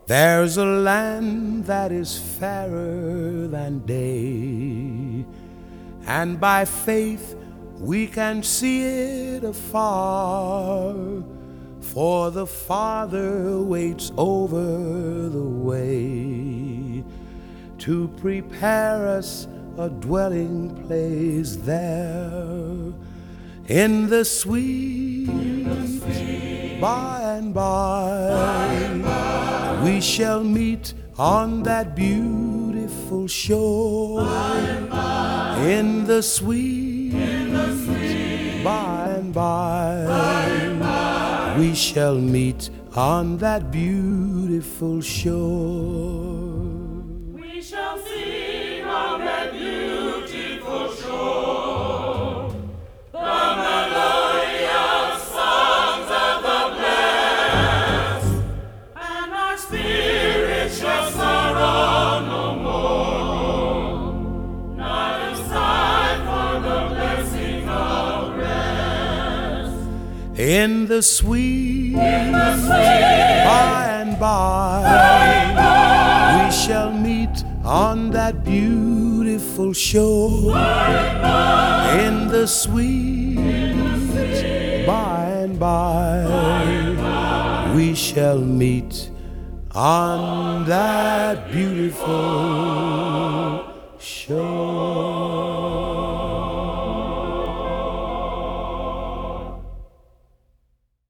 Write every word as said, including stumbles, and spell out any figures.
There's a land that is fairer than day, and by faith we can see it afar, for the Father waits over the way to prepare us a dwelling place there in the sweet, in the sweet by and by, by and by we shall meet on that beautiful shore. By and by, in the sweet, in the sweet by and by, by and by we shall meet on that beautiful shore. We shall sing on that beautiful shore the melodious songs of the blessed, and our spirits shall sorrow no more, not a sigh for the blessing of rest. In the sweet, in the sweet by and by, by and by we shall meet on that beautiful shore. by and by, In the sweet, in the sweet by and by, by and by we shall meet on that beautiful shore.